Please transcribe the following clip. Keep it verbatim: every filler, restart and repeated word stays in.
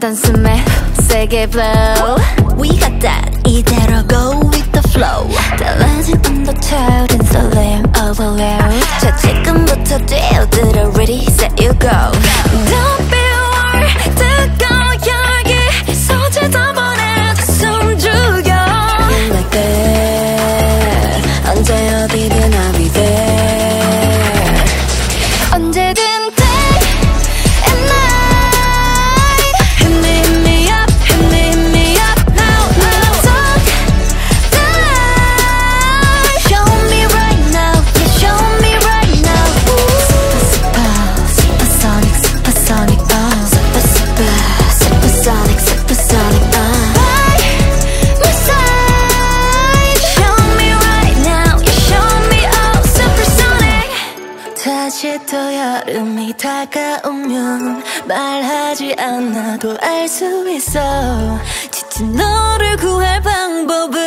단숨에 세게 blow. We got that. 이대로 go with the flow. 달라진 온도철 인솔렘 overload. 자 지금부터 뛰어들어 ready set you go. Don't be worried 뜨거운 열기 소재다 보내 숨 죽여. Like that. 언제 어디든 I'll be there. 언제든 day and night. Hit me, hit me up, hit me, hit me up now, now. Don't die. Show me right now, yeah, show me right now. Super, super, supersonic, supersonic, uh. Super, super, supersonic, supersonic, uh. By my side. Show me right now, yeah, show me all supersonic. 다시 또 여름이 다가오면 말하지 않아도 알 수 있어. 지친 너를 구할 방법을